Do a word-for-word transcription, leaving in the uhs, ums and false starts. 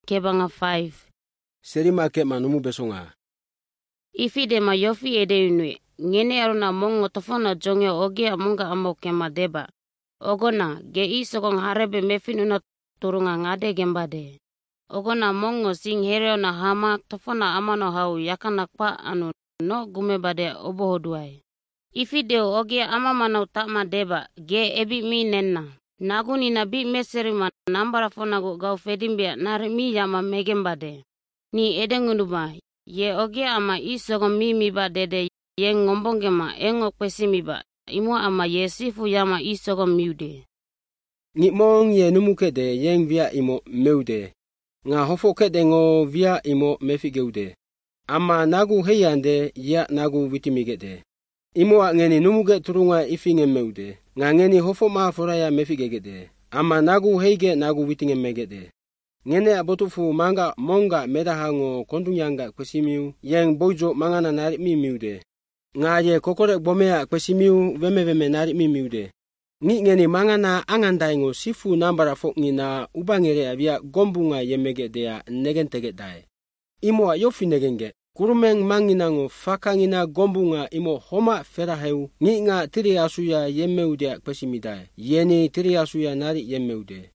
kebanga five. Serima ke manumu besonga. Ifi de ma yofi ede unwe. Ngene aruna mongo tofona jonge oge amunga amo kema deba. Ogona ge isogong harebe mefinuna turunga ngade gembade. Ogona mongo sing hereo na hama tofona amano hau yakana pa anu no gumebade obohoduai. Ifi de oge ama manau takma deba ge ebi mi nenna. Naguni na bi meserima nambara fona go gau fedimbia nare mi yama megembade. Ni edengunuma ye oge ama isogong mi miba dede ye ngombongema engo kwesimiba. Imo ama ye sifu yama isogong miude. Ngi mong ye numuke de yeng via imo meude. Nga hofo kede ngo via imo mefigeude. Ama nagu heyande ya nagu vitimigede. Imo a ngeni numuge turunga ifinge meude. Nga ngeni hofo maa foraya mefigegede. Ama nagu heige nagu vitinge megede. Ngene abotufu manga monga medahango kondunyanga kwesimiu yeng bojo mangana nari mi miude. Nga ye kokore bomea kwesimiu veme veme nari mi miude. Ngi ngeni mangana angandaingo sifu nambara fokngi na ubangere avia gombunga yemegedea negentegedai. Imo a yofi negenge. Kurumeng manginango fakangina gombunga imo homa feraheu ngi nga tiri asuya yemeude kwesimidai. Yeni tiri asuya nari yemeude.